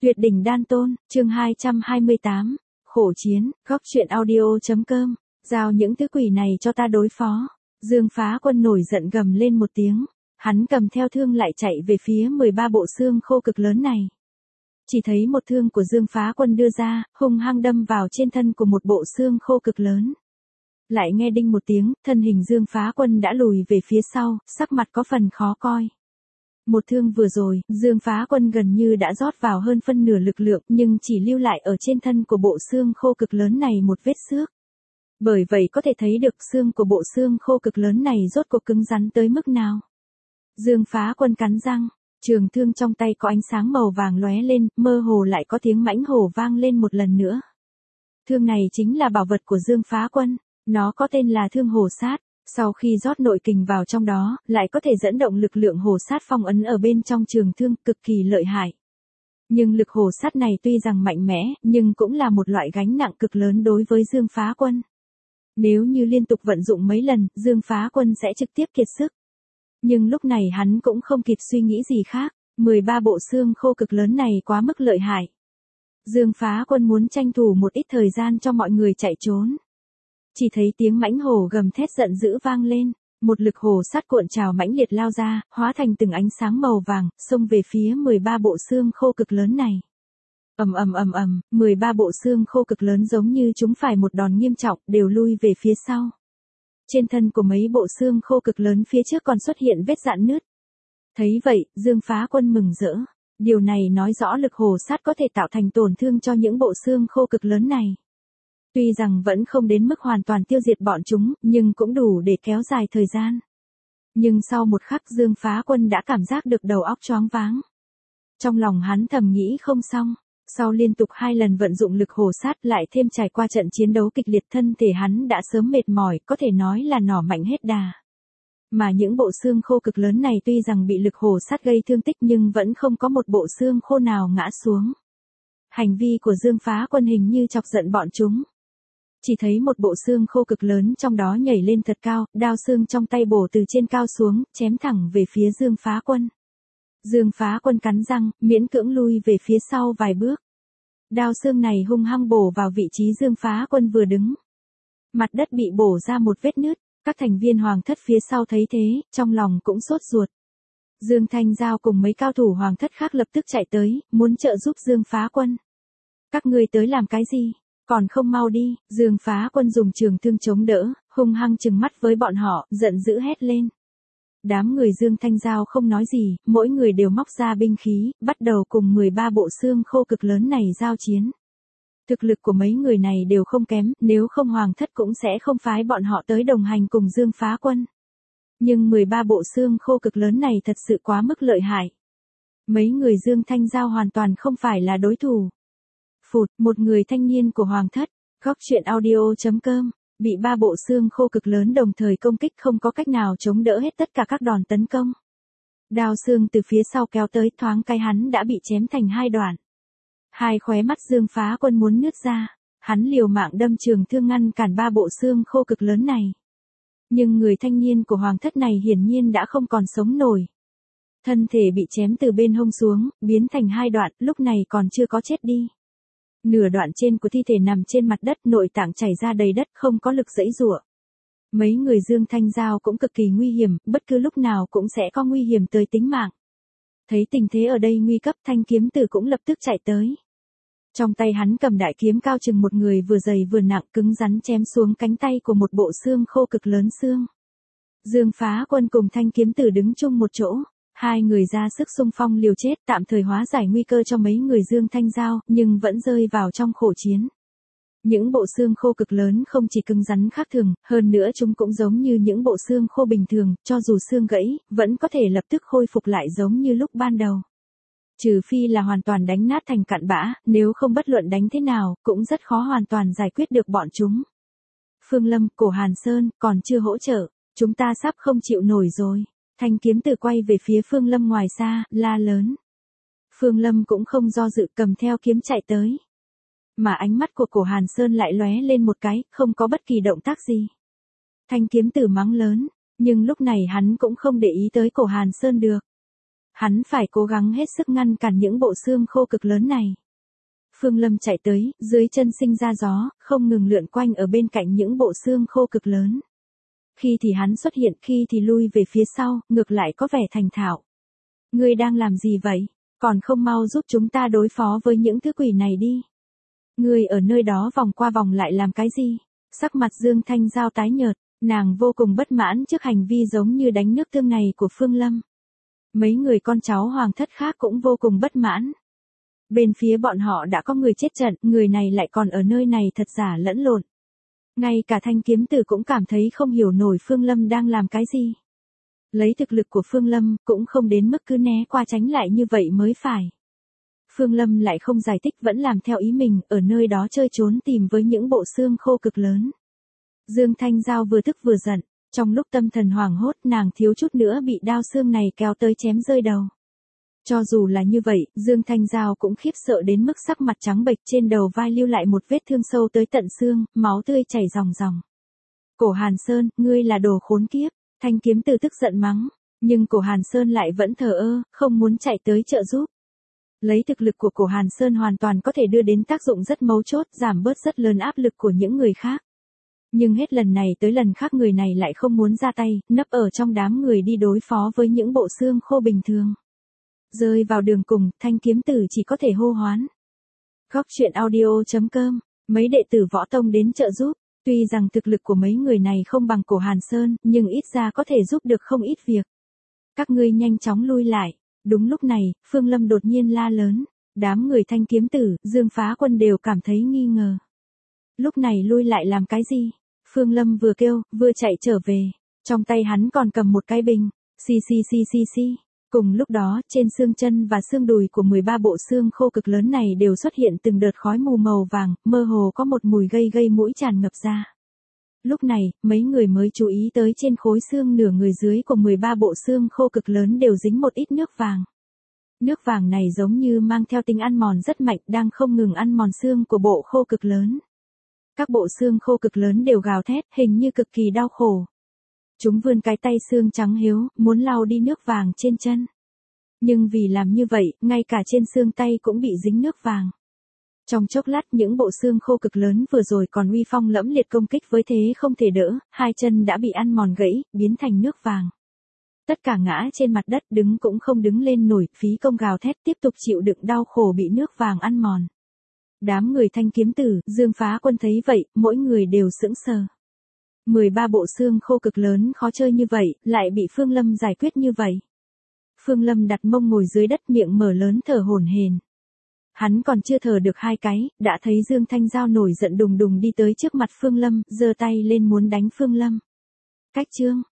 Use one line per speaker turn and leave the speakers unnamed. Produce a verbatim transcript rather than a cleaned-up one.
Tuyệt đỉnh đan tôn, chương hai trăm hai mươi tám, khổ chiến, góc truyện audio.com, giao những thứ quỷ này cho ta đối phó. Dương Phá Quân nổi giận gầm lên một tiếng, hắn cầm theo thương lại chạy về phía mười ba bộ xương khô cực lớn này. Chỉ thấy một thương của Dương Phá Quân đưa ra, hung hăng đâm vào trên thân của một bộ xương khô cực lớn. Lại nghe đinh một tiếng, thân hình Dương Phá Quân đã lùi về phía sau, sắc mặt có phần khó coi. Một thương vừa rồi, Dương Phá Quân gần như đã rót vào hơn phân nửa lực lượng, nhưng chỉ lưu lại ở trên thân của bộ xương khô cực lớn này một vết xước. Bởi vậy có thể thấy được xương của bộ xương khô cực lớn này rốt cuộc cứng rắn tới mức nào. Dương Phá Quân cắn răng, trường thương trong tay có ánh sáng màu vàng lóe lên, mơ hồ lại có tiếng mãnh hổ vang lên một lần nữa. Thương này chính là bảo vật của Dương Phá Quân, nó có tên là thương hổ sát. Sau khi rót nội kình vào trong đó, lại có thể dẫn động lực lượng hổ sát phong ấn ở bên trong trường thương, cực kỳ lợi hại. Nhưng lực hổ sát này tuy rằng mạnh mẽ, nhưng cũng là một loại gánh nặng cực lớn đối với Dương Phá Quân. Nếu như liên tục vận dụng mấy lần, Dương Phá Quân sẽ trực tiếp kiệt sức. Nhưng lúc này hắn cũng không kịp suy nghĩ gì khác, mười ba bộ xương khô cực lớn này quá mức lợi hại. Dương Phá Quân muốn tranh thủ một ít thời gian cho mọi người chạy trốn. Chỉ thấy tiếng mãnh hổ gầm thét giận dữ vang lên, một lực hổ sát cuộn trào mãnh liệt lao ra, hóa thành từng ánh sáng màu vàng, xông về phía mười ba bộ xương khô cực lớn này. Ầm ầm ầm ầm, mười ba bộ xương khô cực lớn giống như chúng phải một đòn nghiêm trọng, đều lui về phía sau. Trên thân của mấy bộ xương khô cực lớn phía trước còn xuất hiện vết rạn nứt. Thấy vậy, Dương Phá Quân mừng rỡ. Điều này nói rõ lực hổ sát có thể tạo thành tổn thương cho những bộ xương khô cực lớn này. Tuy rằng vẫn không đến mức hoàn toàn tiêu diệt bọn chúng, nhưng cũng đủ để kéo dài thời gian. Nhưng sau một khắc Dương Phá Quân đã cảm giác được đầu óc choáng váng. Trong lòng hắn thầm nghĩ không xong, sau liên tục hai lần vận dụng lực hổ sát lại thêm trải qua trận chiến đấu kịch liệt, thân thể hắn đã sớm mệt mỏi, có thể nói là nỏ mạnh hết đà. Mà những bộ xương khô cực lớn này tuy rằng bị lực hổ sát gây thương tích nhưng vẫn không có một bộ xương khô nào ngã xuống. Hành vi của Dương Phá Quân hình như chọc giận bọn chúng. Chỉ thấy một bộ xương khô cực lớn trong đó nhảy lên thật cao, đao xương trong tay bổ từ trên cao xuống, chém thẳng về phía Dương Phá Quân. Dương Phá Quân cắn răng, miễn cưỡng lui về phía sau vài bước. Đao xương này hung hăng bổ vào vị trí Dương Phá Quân vừa đứng. Mặt đất bị bổ ra một vết nứt, các thành viên hoàng thất phía sau thấy thế, trong lòng cũng sốt ruột. Dương Thanh Giao cùng mấy cao thủ hoàng thất khác lập tức chạy tới, muốn trợ giúp Dương Phá Quân. Các ngươi tới làm cái gì? Còn không mau đi. Dương Phá Quân dùng trường thương chống đỡ, hung hăng trừng mắt với bọn họ, giận dữ hét lên. Đám người Dương Thanh Giao không nói gì, mỗi người đều móc ra binh khí, bắt đầu cùng mười ba bộ xương khô cực lớn này giao chiến. Thực lực của mấy người này đều không kém, nếu không hoàng thất cũng sẽ không phái bọn họ tới đồng hành cùng Dương Phá Quân. Nhưng mười ba bộ xương khô cực lớn này thật sự quá mức lợi hại. Mấy người Dương Thanh Giao hoàn toàn không phải là đối thủ. Phụt, một người thanh niên của hoàng thất, góc truyện audio.com, bị ba bộ xương khô cực lớn đồng thời công kích, không có cách nào chống đỡ hết tất cả các đòn tấn công. Đao xương từ phía sau kéo tới, thoáng cái hắn đã bị chém thành hai đoạn. Hai khóe mắt Dương Phá Quân muốn nứt ra, hắn liều mạng đâm trường thương ngăn cản ba bộ xương khô cực lớn này. Nhưng người thanh niên của hoàng thất này hiển nhiên đã không còn sống nổi. Thân thể bị chém từ bên hông xuống, biến thành hai đoạn, lúc này còn chưa có chết đi. Nửa đoạn trên của thi thể nằm trên mặt đất, nội tạng chảy ra đầy đất, không có lực giãy giụa. Mấy người Dương Thanh Giao cũng cực kỳ nguy hiểm, bất cứ lúc nào cũng sẽ có nguy hiểm tới tính mạng. Thấy tình thế ở đây nguy cấp, Thanh Kiếm Tử cũng lập tức chạy tới. Trong tay hắn cầm đại kiếm cao chừng một người, vừa dày vừa nặng, cứng rắn chém xuống cánh tay của một bộ xương khô cực lớn xương. Dương Phá Quân cùng Thanh Kiếm Tử đứng chung một chỗ. Hai người ra sức xung phong liều chết, tạm thời hóa giải nguy cơ cho mấy người Dương Thanh Giao, nhưng vẫn rơi vào trong khổ chiến. Những bộ xương khô cực lớn không chỉ cứng rắn khác thường, hơn nữa chúng cũng giống như những bộ xương khô bình thường, cho dù xương gãy, vẫn có thể lập tức khôi phục lại giống như lúc ban đầu. Trừ phi là hoàn toàn đánh nát thành cặn bã, nếu không bất luận đánh thế nào, cũng rất khó hoàn toàn giải quyết được bọn chúng. Phương Lâm, Cổ Hàn Sơn, còn chưa hỗ trợ, chúng ta sắp không chịu nổi rồi. Thanh Kiếm Tử quay về phía Phương Lâm ngoài xa, la lớn. Phương Lâm cũng không do dự, cầm theo kiếm chạy tới. Mà ánh mắt của Cổ Hàn Sơn lại lóe lên một cái, không có bất kỳ động tác gì. Thanh Kiếm Tử mắng lớn, nhưng lúc này hắn cũng không để ý tới Cổ Hàn Sơn được. Hắn phải cố gắng hết sức ngăn cản những bộ xương khô cực lớn này. Phương Lâm chạy tới, dưới chân sinh ra gió, không ngừng lượn quanh ở bên cạnh những bộ xương khô cực lớn. Khi thì hắn xuất hiện, khi thì lui về phía sau, ngược lại có vẻ thành thạo. Ngươi đang làm gì vậy? Còn không mau giúp chúng ta đối phó với những thứ quỷ này đi. Ngươi ở nơi đó vòng qua vòng lại làm cái gì? Sắc mặt Dương Thanh Giao tái nhợt, nàng vô cùng bất mãn trước hành vi giống như đánh nước tương này của Phương Lâm. Mấy người con cháu hoàng thất khác cũng vô cùng bất mãn. Bên phía bọn họ đã có người chết trận, người này lại còn ở nơi này thật giả lẫn lộn. Ngay cả Thanh Kiếm Tử cũng cảm thấy không hiểu nổi Phương Lâm đang làm cái gì. Lấy thực lực của Phương Lâm, cũng không đến mức cứ né qua tránh lại như vậy mới phải. Phương Lâm lại không giải thích, vẫn làm theo ý mình, ở nơi đó chơi trốn tìm với những bộ xương khô cực lớn. Dương Thanh Giao vừa tức vừa giận, trong lúc tâm thần hoảng hốt nàng thiếu chút nữa bị đao xương này kéo tới chém rơi đầu. Cho dù là như vậy, Dương Thanh Giao cũng khiếp sợ đến mức sắc mặt trắng bệch, trên đầu vai lưu lại một vết thương sâu tới tận xương, máu tươi chảy ròng ròng. Cổ Hàn Sơn, ngươi là đồ khốn kiếp, Thanh Kiếm Tử tức giận mắng, nhưng Cổ Hàn Sơn lại vẫn thờ ơ, không muốn chạy tới trợ giúp. Lấy thực lực của Cổ Hàn Sơn hoàn toàn có thể đưa đến tác dụng rất mấu chốt, giảm bớt rất lớn áp lực của những người khác. Nhưng hết lần này tới lần khác người này lại không muốn ra tay, nấp ở trong đám người đi đối phó với những bộ xương khô bình thường. Rơi vào đường cùng, Thanh Kiếm Tử chỉ có thể hô hoán. Góc truyện audio chấm com, mấy đệ tử võ tông đến trợ giúp, tuy rằng thực lực của mấy người này không bằng Cổ Hàn Sơn, nhưng ít ra có thể giúp được không ít việc. Các ngươi nhanh chóng lui lại. Đúng lúc này, Phương Lâm đột nhiên la lớn, đám người Thanh Kiếm Tử, Dương Phá Quân đều cảm thấy nghi ngờ. Lúc này lui lại làm cái gì? Phương Lâm vừa kêu, vừa chạy trở về, trong tay hắn còn cầm một cái bình, xì xì xì xì xì. Cùng lúc đó, trên xương chân và xương đùi của mười ba bộ xương khô cực lớn này đều xuất hiện từng đợt khói mù màu vàng, mơ hồ có một mùi gây gây mũi tràn ngập ra. Lúc này, mấy người mới chú ý tới trên khối xương nửa người dưới của mười ba bộ xương khô cực lớn đều dính một ít nước vàng. Nước vàng này giống như mang theo tính ăn mòn rất mạnh, đang không ngừng ăn mòn xương của bộ khô cực lớn. Các bộ xương khô cực lớn đều gào thét, hình như cực kỳ đau khổ. Chúng vươn cái tay xương trắng hiếu, muốn lau đi nước vàng trên chân. Nhưng vì làm như vậy, ngay cả trên xương tay cũng bị dính nước vàng. Trong chốc lát những bộ xương khô cực lớn vừa rồi còn uy phong lẫm liệt công kích với thế không thể đỡ, hai chân đã bị ăn mòn gãy, biến thành nước vàng. Tất cả ngã trên mặt đất, đứng cũng không đứng lên nổi, phí công gào thét tiếp tục chịu đựng đau khổ bị nước vàng ăn mòn. Đám người Thanh Kiếm Tử, Dương Phá Quân thấy vậy, mỗi người đều sững sờ. mười ba bộ xương khô cực lớn khó chơi như vậy, lại bị Phương Lâm giải quyết như vậy. Phương Lâm đặt mông ngồi dưới đất, miệng mở lớn thở hổn hển. Hắn còn chưa thở được hai cái, đã thấy Dương Thanh Giao nổi giận đùng đùng đi tới trước mặt Phương Lâm, giơ tay lên muốn đánh Phương Lâm. Cách chương,